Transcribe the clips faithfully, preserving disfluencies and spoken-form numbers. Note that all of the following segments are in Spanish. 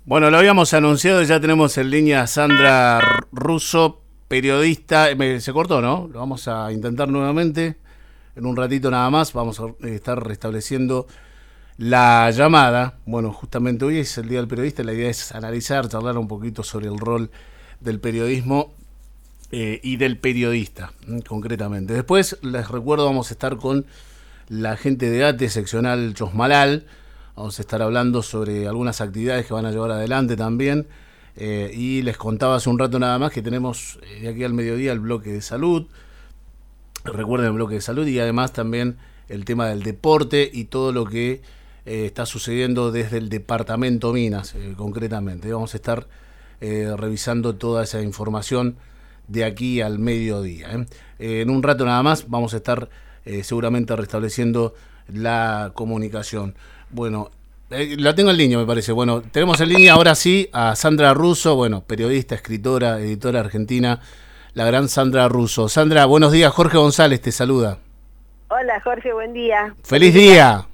Bueno, lo habíamos anunciado, ya tenemos en línea a Sandra Russo, periodista. Me, se cortó, ¿no? Lo vamos a intentar nuevamente. En un ratito nada más vamos a estar restableciendo la llamada. Bueno, justamente hoy es el Día del Periodista. La idea es analizar, charlar un poquito sobre el rol del periodismo eh, y del periodista, concretamente. Después, les recuerdo, vamos a estar con la gente de ATE, seccional Chosmalal. Vamos a estar hablando sobre algunas actividades que van a llevar adelante también. Eh, y les contaba hace un rato nada más que tenemos eh, de aquí al mediodía el bloque de salud. Recuerden el bloque de salud y además también el tema del deporte y todo lo que eh, está sucediendo desde el departamento Minas, eh, concretamente. Vamos a estar eh, revisando toda esa información de aquí al mediodía. ¿eh? Eh, en un rato nada más vamos a estar eh, seguramente restableciendo la comunicación. Bueno, eh, la tengo en línea, me parece. Bueno, tenemos en línea ahora sí a Sandra Russo, bueno, periodista, escritora, editora argentina, la gran Sandra Russo. Sandra, buenos días. Jorge González te saluda. Hola, Jorge, buen día. ¡Feliz día!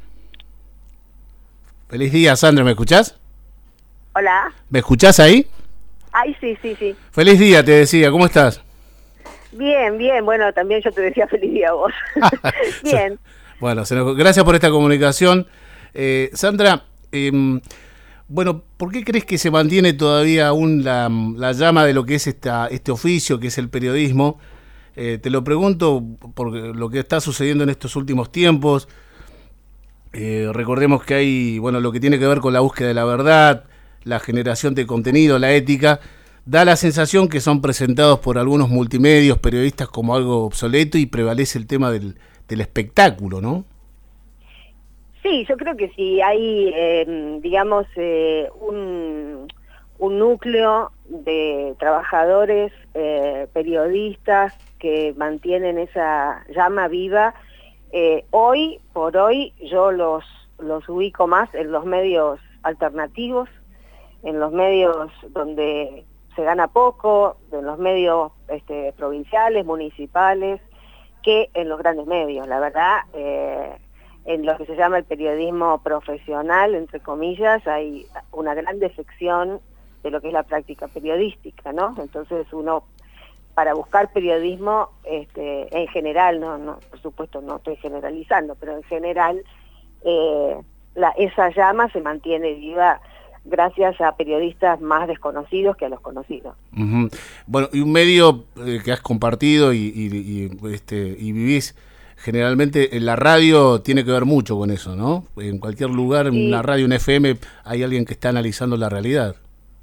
¡Feliz día, Sandra! ¿Me escuchás? Hola. ¿Me escuchás ahí? Ay, sí, sí, sí. ¡Feliz día! Te decía, ¿cómo estás? Bien, bien. Bueno, también yo te decía feliz día a vos. Bien. Bueno, se nos, gracias por esta comunicación. Eh, Sandra, eh, bueno, ¿por qué crees que se mantiene todavía aún la, la llama de lo que es esta, este oficio, que es el periodismo? Eh, te lo pregunto por lo que está sucediendo en estos últimos tiempos. Eh, recordemos que hay, bueno, lo que tiene que ver con la búsqueda de la verdad, la generación de contenido, la ética. Da la sensación que son presentados por algunos multimedios, periodistas, como algo obsoleto y prevalece el tema del, del espectáculo, ¿no? Sí, yo creo que sí, hay, eh, digamos, eh, un, un núcleo de trabajadores, eh, periodistas que mantienen esa llama viva. Eh, hoy, por hoy, yo los, los ubico más en los medios alternativos, en los medios donde se gana poco, en los medios este, provinciales, municipales, que en los grandes medios, la verdad. Eh, En lo que se llama el periodismo profesional, entre comillas, hay una gran defección de lo que es la práctica periodística, ¿no? Entonces uno, para buscar periodismo, este, en general, no, no, por supuesto no estoy generalizando, pero en general eh, la, esa llama se mantiene viva gracias a periodistas más desconocidos que a los conocidos. Uh-huh. Bueno, y un medio eh, que has compartido y, y, y, este, y vivís, generalmente en la radio tiene que ver mucho con eso, ¿no? En cualquier lugar, en sí. Una radio, un F M, hay alguien que está analizando la realidad.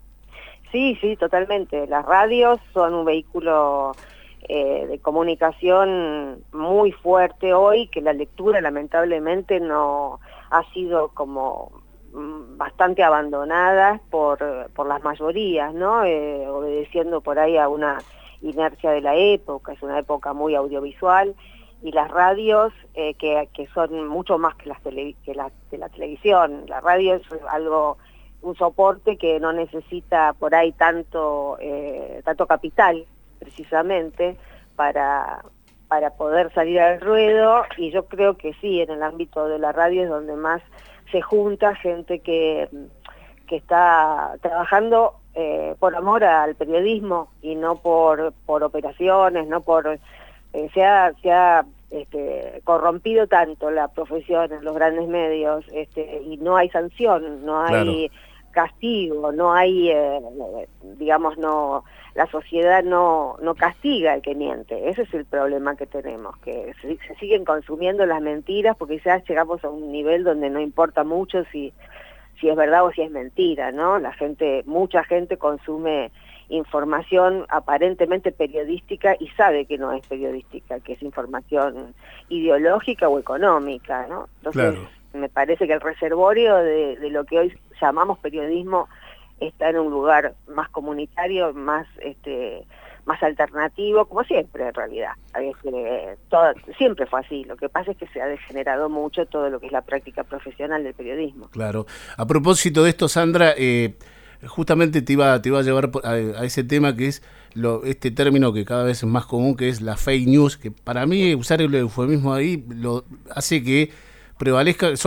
Sí, sí, totalmente. Las radios son un vehículo eh, de comunicación muy fuerte hoy, que la lectura lamentablemente no ha sido como bastante abandonada por, por las mayorías, ¿no? Eh, obedeciendo por ahí a una inercia de la época, es una época muy audiovisual. Y las radios, eh, que, que son mucho más que las tele, que la, que la televisión. La radio es algo, un soporte que no necesita por ahí tanto, eh, tanto capital, precisamente, para, para poder salir al ruedo. Y yo creo que sí, en el ámbito de la radio es donde más se junta gente que, que está trabajando eh, por amor al periodismo y no por, por operaciones, no por... Eh, se ha, se ha este, corrompido tanto la profesión en los grandes medios, este, y no hay sanción, no hay claro. castigo, no hay, eh, digamos, no la sociedad no, no castiga al que miente. Ese es el problema que tenemos, que se, se siguen consumiendo las mentiras porque ya llegamos a un nivel donde no importa mucho si, si es verdad o si es mentira, ¿no? La gente, mucha gente consume información aparentemente periodística y sabe que no es periodística, que es información ideológica o económica, ¿no? Entonces, claro. Me parece que el reservorio de, de lo que hoy llamamos periodismo está en un lugar más comunitario, más este más alternativo, como siempre en realidad. Este, todo, siempre fue así, lo que pasa es que se ha degenerado mucho todo lo que es la práctica profesional del periodismo. Claro. A propósito de esto, Sandra, eh, justamente te iba, te iba a llevar a, a ese tema que es lo, este término que cada vez es más común, que es la fake news, que para mí usar el eufemismo ahí lo hace que prevalezca, son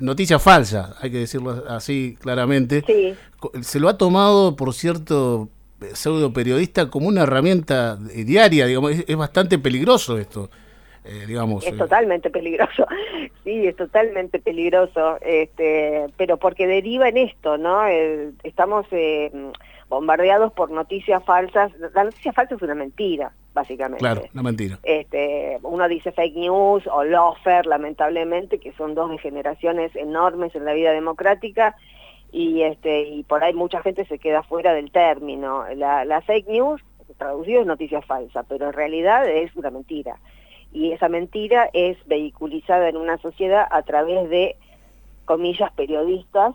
noticia falsa, hay que decirlo así claramente. Sí. Se lo ha tomado, por cierto, pseudo periodista como una herramienta diaria, digamos, es, es bastante peligroso esto, eh, digamos. Es eh. totalmente peligroso, sí, es totalmente peligroso, este, pero porque deriva en esto, ¿no? Eh, estamos eh, bombardeados por noticias falsas. La noticia falsa es una mentira, básicamente. Claro, una mentira. Este, uno dice fake news o loafer, lamentablemente, que son dos degeneraciones enormes en la vida democrática, y este y por ahí mucha gente se queda fuera del término. La, la fake news, traducido, es noticia falsa, pero en realidad es una mentira. Y esa mentira es vehiculizada en una sociedad a través de, comillas, periodistas,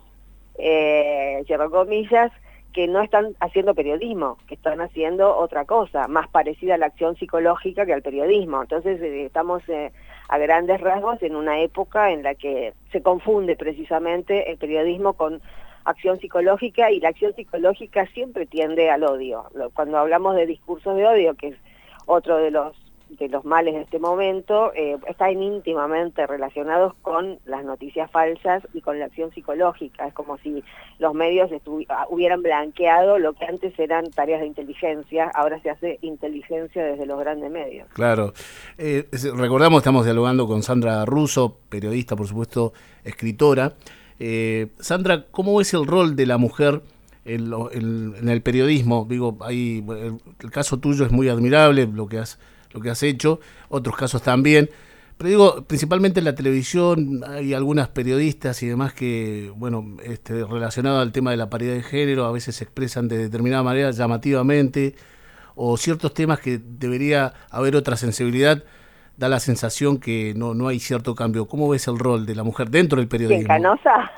eh, cierro comillas, que no están haciendo periodismo, que están haciendo otra cosa, más parecida a la acción psicológica que al periodismo. Entonces eh, estamos eh, a grandes rasgos en una época en la que se confunde precisamente el periodismo con acción psicológica, y la acción psicológica siempre tiende al odio. Cuando hablamos de discursos de odio, que es otro de los de los males de este momento, eh, están íntimamente relacionados con las noticias falsas y con la acción psicológica. Es como si los medios hubieran blanqueado lo que antes eran tareas de inteligencia, ahora se hace inteligencia desde los grandes medios. Claro. Eh, recordamos, estamos dialogando con Sandra Russo, periodista, por supuesto, escritora. Eh, Sandra, ¿cómo ves el rol de la mujer en, lo, en, en el periodismo? Digo, ahí, el, el caso tuyo es muy admirable, lo que has lo que has hecho, otros casos también, pero digo, principalmente en la televisión hay algunas periodistas y demás que, bueno, este, relacionado al tema de la paridad de género, a veces se expresan de determinada manera llamativamente, o ciertos temas que debería haber otra sensibilidad, da la sensación que no, no hay cierto cambio. ¿Cómo ves el rol de la mujer dentro del periodismo? ¿Quién, Canosa?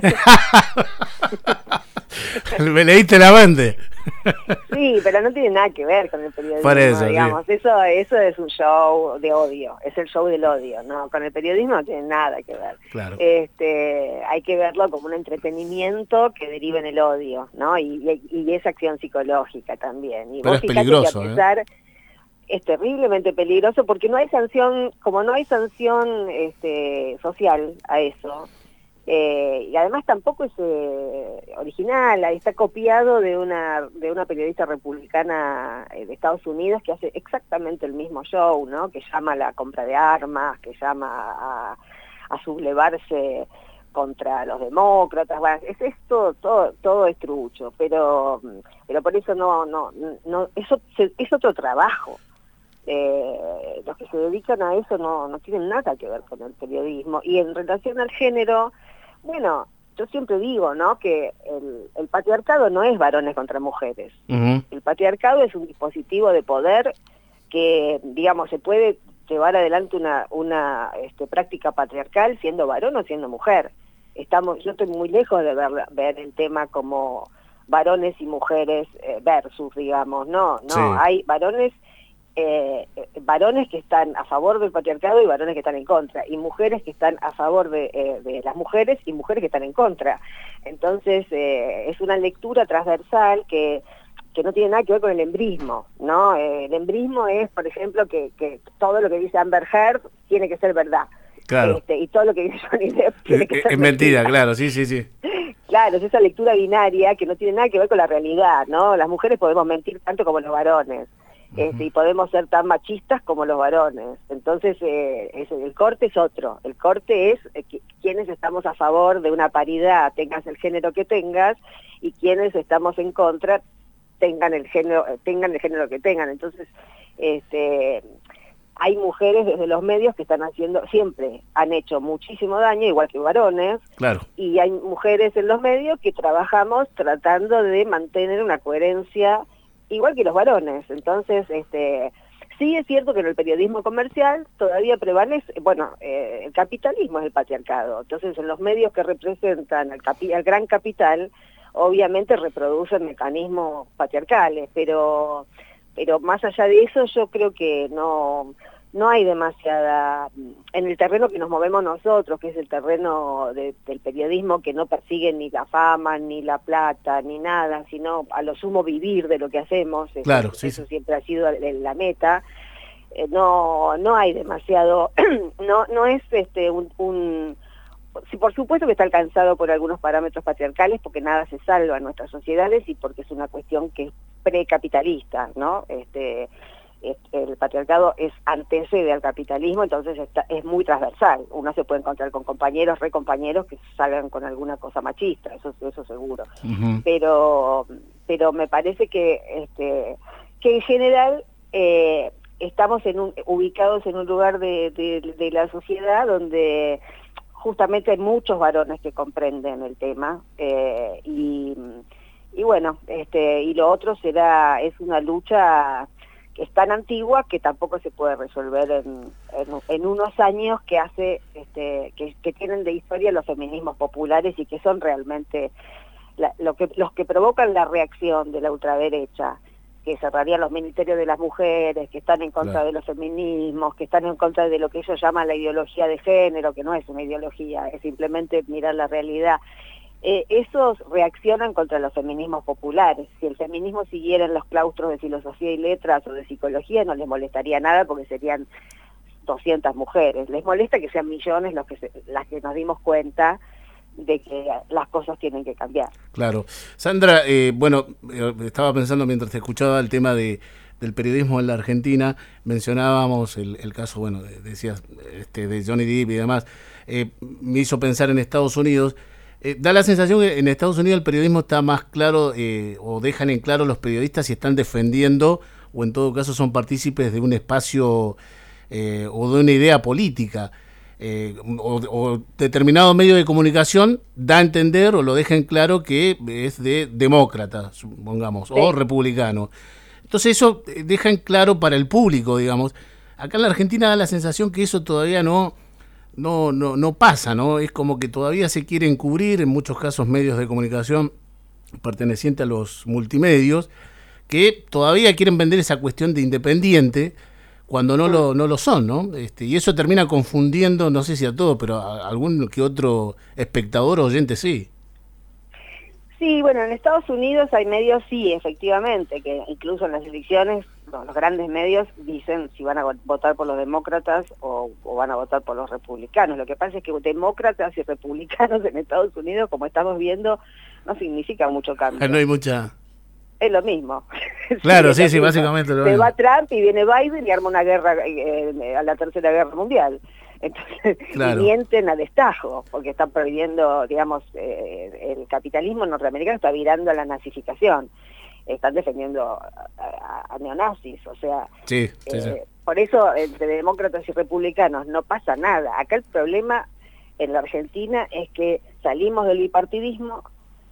Me leíste la mente. Sí, pero no tiene nada que ver con el periodismo, Por eso, digamos. Sí. Eso, eso es un show de odio, es el show del odio, ¿no? Con el periodismo no tiene nada que ver. Claro. Este, hay que verlo como un entretenimiento que deriva en el odio, ¿no? Y, y, y esa acción psicológica también. Y pero vos es fijate peligroso, que a pesar, ¿eh? Es terriblemente peligroso porque no hay sanción, como no hay sanción este, social a eso. Eh, y además tampoco es eh, original, está copiado de una de una periodista republicana de Estados Unidos que hace exactamente el mismo show, ¿no? Que llama a la compra de armas, que llama a, a sublevarse contra los demócratas. Bueno, es esto, todo, todo es trucho, pero pero por eso no, no, no, eso es otro trabajo. Eh, los que se dedican a eso no, no tienen nada que ver con el periodismo. Y en relación al género, bueno, yo siempre digo, ¿no?, que el, el patriarcado no es varones contra mujeres. Uh-huh. El patriarcado es un dispositivo de poder que, digamos, se puede llevar adelante una, una este, práctica patriarcal siendo varón o siendo mujer. Estamos, yo estoy muy lejos de ver, ver el tema como varones y mujeres eh, versus, digamos, no, no, sí. Hay varones Eh, varones que están a favor del patriarcado y varones que están en contra, y mujeres que están a favor de, eh, de las mujeres y mujeres que están en contra. Entonces eh, es una lectura transversal que, que no tiene nada que ver con el embrismo, ¿no? Eh, el embrismo es, por ejemplo, que, que todo lo que dice Amber Heard tiene que ser verdad. Claro. Este, y todo lo que dice Johnny Depp tiene que es, ser es mentira, mentira, claro, sí, sí, sí. Claro, es esa lectura binaria que no tiene nada que ver con la realidad, ¿no? Las mujeres podemos mentir tanto como los varones. Este, y podemos ser tan machistas como los varones. Entonces eh, es, el corte es otro. El corte es eh, quienes estamos a favor de una paridad, tengas el género que tengas, y quienes estamos en contra, tengan el género, tengan el género que tengan. Entonces, este, hay mujeres desde los medios que están haciendo, siempre han hecho muchísimo daño, igual que varones, claro. Y hay mujeres en los medios que trabajamos tratando de mantener una coherencia igual que los varones. Entonces, este, sí es cierto que en el periodismo comercial todavía prevalece, bueno, eh, el capitalismo es el patriarcado. Entonces, en los medios que representan al, capi, al gran capital, obviamente reproducen mecanismos patriarcales, pero, pero más allá de eso, yo creo que no, no hay demasiada, en el terreno que nos movemos nosotros, que es el terreno de, del periodismo que no persigue ni la fama, ni la plata, ni nada, sino a lo sumo vivir de lo que hacemos. Claro, eso, sí, eso sí. siempre ha sido la meta. Eh, no, no hay demasiado, no, no es este un, un sí, por supuesto que está alcanzado por algunos parámetros patriarcales, porque nada se salva en nuestras sociedades y porque es una cuestión que es precapitalista, ¿no? Este, el patriarcado es antecede al capitalismo, entonces está, es muy transversal. Uno se puede encontrar con compañeros, recompañeros que salgan con alguna cosa machista, eso eso seguro. Uh-huh. Pero pero me parece que este que en general eh, estamos en un, ubicados en un lugar de, de, de la sociedad donde justamente hay muchos varones que comprenden el tema eh, y, y bueno, este y lo otro será es una lucha que es tan antigua que tampoco se puede resolver en, en, en unos años que hace este que, que tienen de historia los feminismos populares y que son realmente la, lo que los que provocan la reacción de la ultraderecha, que cerrarían los ministerios de las mujeres, que están en contra claro. de los feminismos, que están en contra de lo que ellos llaman la ideología de género, que no es una ideología, es simplemente mirar la realidad. Eh, esos reaccionan contra los feminismos populares. Si el feminismo siguiera en los claustros de filosofía y letras o de psicología, no les molestaría nada porque serían doscientas mujeres. Les molesta que sean millones los que se, las que nos dimos cuenta de que las cosas tienen que cambiar. Claro. Sandra, eh, bueno, estaba pensando mientras te escuchaba el tema de del periodismo en la Argentina, mencionábamos el, el caso, bueno, de, decías, este, de Johnny Depp y demás, eh, me hizo pensar en Estados Unidos. Eh, da la sensación que en Estados Unidos el periodismo está más claro, eh, o dejan en claro los periodistas si están defendiendo, o en todo caso son partícipes de un espacio eh, o de una idea política. Eh, o, o determinado medio de comunicación da a entender o lo deja en claro que es de demócrata, supongamos, sí. o republicano. Entonces eso deja en claro para el público, digamos. Acá en la Argentina da la sensación que eso todavía no... No, no, no pasa, ¿no? Es como que todavía se quieren cubrir, en muchos casos, medios de comunicación pertenecientes a los multimedios, que todavía quieren vender esa cuestión de independiente cuando no lo, no lo son, ¿no? Este, y eso termina confundiendo, no sé si a todos, pero a algún que otro espectador o oyente sí. Sí, bueno, en Estados Unidos hay medios, sí, efectivamente, que incluso en las elecciones los, los grandes medios dicen si van a votar por los demócratas o, o van a votar por los republicanos. Lo que pasa es que demócratas y republicanos en Estados Unidos, como estamos viendo, no significa mucho cambio. No hay mucha... Es lo mismo. Claro, sí, sí, sí, básicamente lo Se mismo. va Trump y viene Biden y arma una guerra, eh, a la Tercera Guerra Mundial. Entonces, claro. y mienten a destajo, porque están prohibiendo, digamos, eh, el capitalismo norteamericano está virando a la nazificación. Están defendiendo a, a, a neonazis, o sea, sí, sí, eh, sí. por eso entre demócratas y republicanos no pasa nada. Acá el problema en la Argentina es que salimos del bipartidismo.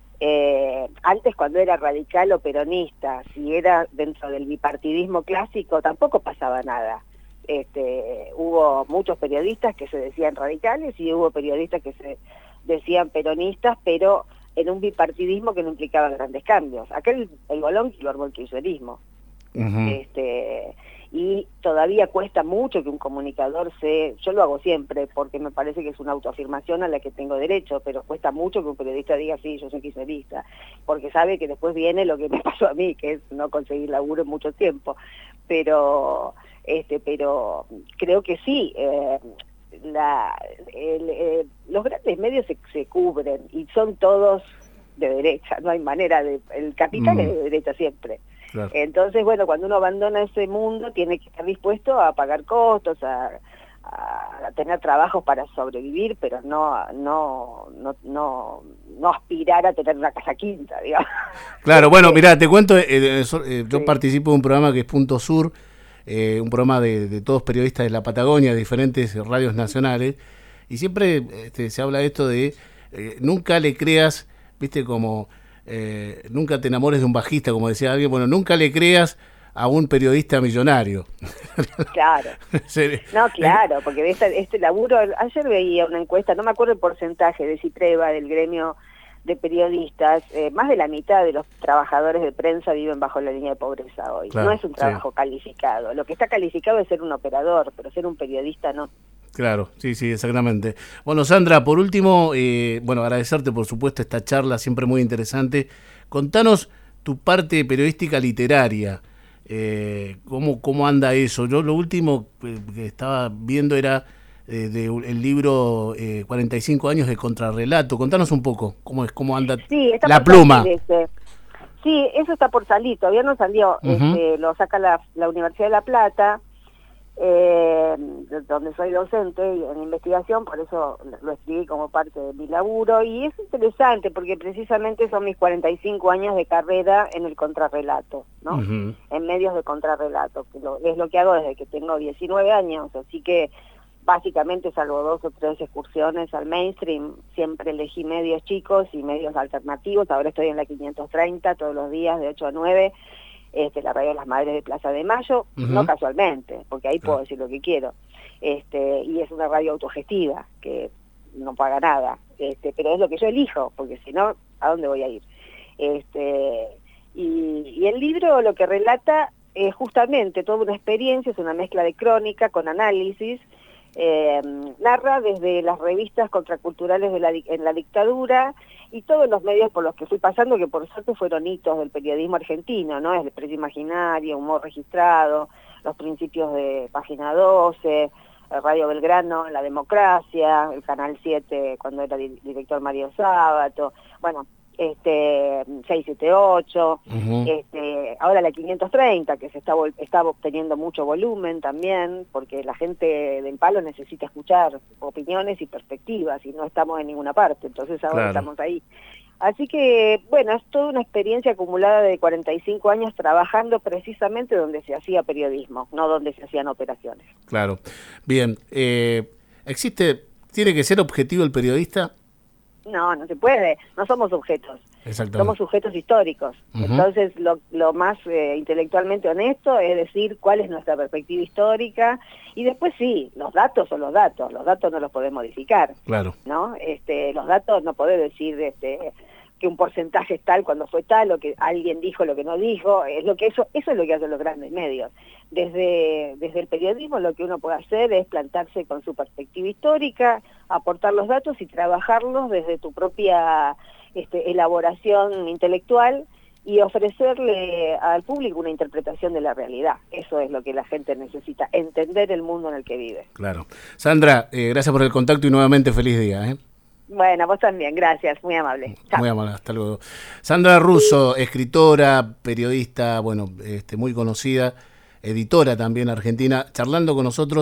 Eh, antes cuando era radical o peronista, si era dentro del bipartidismo clásico, tampoco pasaba nada. Este, hubo muchos periodistas que se decían radicales y hubo periodistas que se decían peronistas, pero en un bipartidismo que no implicaba grandes cambios. Acá el, el bolón lo armó el kirchnerismo. Uh-huh. Este, y todavía cuesta mucho que un comunicador se... Yo lo hago siempre porque me parece que es una autoafirmación a la que tengo derecho, pero cuesta mucho que un periodista diga sí, yo soy kirchnerista, porque sabe que después viene lo que me pasó a mí, que es no conseguir laburo en mucho tiempo. Pero... Este, pero creo que sí, eh, la, el, eh, los grandes medios se, se cubren y son todos de derecha, no hay manera de, el capital mm. es de derecha siempre. Claro. Entonces, bueno, cuando uno abandona ese mundo tiene que estar dispuesto a pagar costos, a, a tener trabajos para sobrevivir, pero no, no, no, no, no aspirar a tener una casa quinta, digamos. Claro, bueno, mirá, te cuento, eh, eh, eh, yo sí. participo de un programa que es Punto Sur. Eh, un programa de, de todos periodistas de la Patagonia, de diferentes radios nacionales, y siempre este, se habla de esto de eh, nunca le creas, viste, como eh, nunca te enamores de un bajista, como decía alguien, bueno, nunca le creas a un periodista millonario. Claro. No, claro, porque este, este laburo, ayer veía una encuesta, no me acuerdo el porcentaje de Citreva, del gremio de periodistas, eh, más de la mitad de los trabajadores de prensa viven bajo la línea de pobreza hoy. Claro, no es un trabajo sí. calificado. Lo que está calificado es ser un operador, pero ser un periodista no. Claro, sí, sí, exactamente. Bueno, Sandra, por último, eh, bueno, agradecerte por supuesto esta charla, siempre muy interesante. Contanos tu parte periodística literaria. Eh, ¿cómo, ¿Cómo anda eso? Yo lo último que estaba viendo era eh, del libro eh, cuarenta y cinco años de contrarrelato. Contanos un poco cómo es, cómo anda sí, está la pluma. Ese. Sí, eso está por salir, todavía no salió. Uh-huh. este, lo saca la, la Universidad de La Plata, eh, donde soy docente en investigación, por eso lo escribí como parte de mi laburo, y es interesante porque precisamente son mis cuarenta y cinco años de carrera en el contrarrelato, ¿no? Uh-huh. En medios de contrarrelato, que lo, es lo que hago desde que tengo diecinueve años, así que básicamente, salvo dos o tres excursiones al mainstream, siempre elegí medios chicos y medios alternativos. Ahora estoy en la quinientos treinta todos los días de ocho a nueve, este, la radio de las Madres de Plaza de Mayo, uh-huh. no casualmente, porque ahí puedo decir lo que quiero. Este, y es una radio autogestiva, que no paga nada, este, pero es lo que yo elijo, porque si no, ¿a dónde voy a ir? Este, y, y el libro lo que relata es justamente toda una experiencia, es una mezcla de crónica con análisis. Eh, narra desde las revistas contraculturales de la, en la dictadura y todos los medios por los que fui pasando, que por suerte fueron hitos del periodismo argentino, ¿no? El Expreso Imaginario, Humor Registrado, los principios de Página doce, Radio Belgrano, La Democracia, el Canal siete cuando era di director Mario Sábato, bueno, este seiscientos setenta y ocho, uh-huh. este, ahora la quinientos treinta, que se está, está obteniendo mucho volumen también, porque la gente del palo necesita escuchar opiniones y perspectivas, y no estamos en ninguna parte, entonces ahora claro. estamos ahí. Así que, bueno, es toda una experiencia acumulada de cuarenta y cinco años trabajando precisamente donde se hacía periodismo, no donde se hacían operaciones. Claro. Bien, eh, ¿existe, tiene que ser objetivo el periodista? No, no se puede, no somos objetos, somos sujetos históricos. Uh-huh. Entonces lo, lo más eh, intelectualmente honesto es decir cuál es nuestra perspectiva histórica, y después sí, los datos son los datos, los datos no los podés modificar, claro, ¿no? Este, los datos no podés decir este, que un porcentaje es tal cuando fue tal, o que alguien dijo lo que no dijo, es lo que eso, eso es lo que hacen los grandes medios. Desde, desde el periodismo lo que uno puede hacer es plantarse con su perspectiva histórica, aportar los datos y trabajarlos desde tu propia este, elaboración intelectual y ofrecerle al público una interpretación de la realidad. Eso es lo que la gente necesita, entender el mundo en el que vive. Claro. Sandra, eh, gracias por el contacto y nuevamente feliz día, ¿eh? Bueno, vos también, gracias, muy amable. Chao. Muy amable, hasta luego. Sandra Russo, escritora, periodista, bueno, este, muy conocida, editora también argentina, charlando con nosotros.